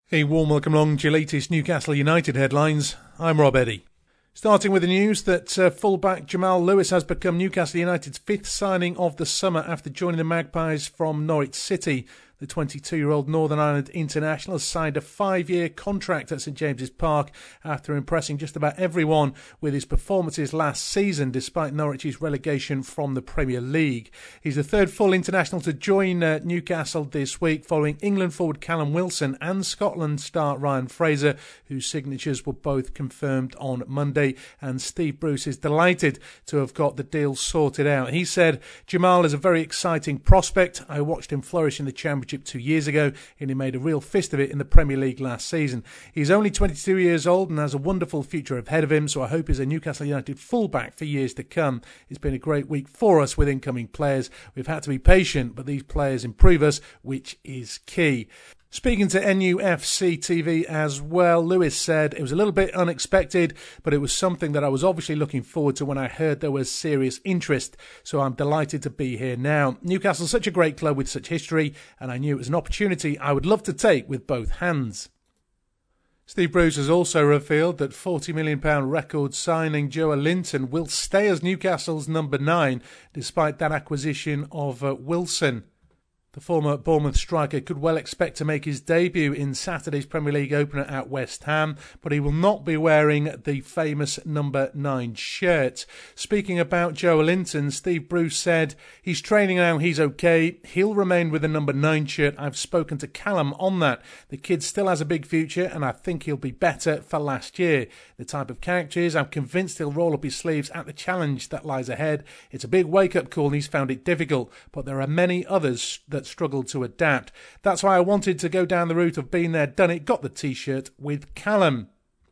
A warm welcome along to your latest Newcastle United headlines. I'm Rob Eddy. Starting with the news that fullback Jamal Lewis has become Newcastle United's fifth signing of the summer after joining the Magpies from Norwich City. The 22-year-old Northern Ireland international has signed a 5-year contract at St James's Park after impressing just about everyone with his performances last season despite Norwich's relegation from the Premier League. He's the third full international to join Newcastle this week following England forward Callum Wilson and Scotland star Ryan Fraser, whose signatures were both confirmed on Monday, and Steve Bruce is delighted to have got the deal sorted out. He said, "Jamal is a very exciting prospect. I watched him flourish in the Championship 2 years ago and he made a real fist of it in the Premier League last season. He's only 22 years old and has a wonderful future ahead of him, so I hope he's a Newcastle United fullback for years to come. It's been a great week for us with incoming players. We've had to be patient, but these players improve us, which is key." Speaking to NUFC TV as well, Lewis said, "It was a little bit unexpected, but it was something that I was obviously looking forward to when I heard there was serious interest, so I'm delighted to be here now. Newcastle's such a great club with such history, and I knew it was an opportunity I would love to take with both hands." Steve Bruce has also revealed that £40 million record signing Joelinton will stay as Newcastle's number 9, despite that acquisition of Wilson. The former Bournemouth striker could well expect to make his debut in Saturday's Premier League opener at West Ham, but he will not be wearing the famous number 9 shirt. Speaking about Joelinton, Steve Bruce said, "He's training now, he's okay. He'll remain with the number 9 shirt. I've spoken to Callum on that. The kid still has a big future and I think he'll be better for last year. The type of character he is, I'm convinced he'll roll up his sleeves at the challenge that lies ahead. It's a big wake-up call and he's found it difficult, but there are many others that struggled to adapt. That's why I wanted to go down the route of being there, done it, got the t-shirt with Callum."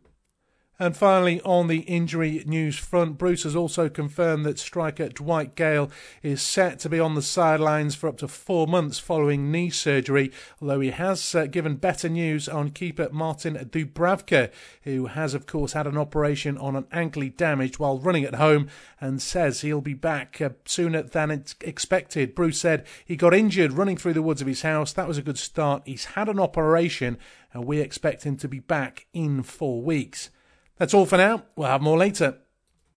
And finally, on the injury news front, Bruce has also confirmed that striker Dwight Gale is set to be on the sidelines for up to 4 months following knee surgery, although he has given better news on keeper Martin Dubravka, who has, of course, had an operation on an ankle he damaged while running at home and says he'll be back sooner than expected. Bruce said he got injured running through the woods of his house. That was a good start. He's had an operation and we expect him to be back in 4 weeks. That's all for now. We'll have more later.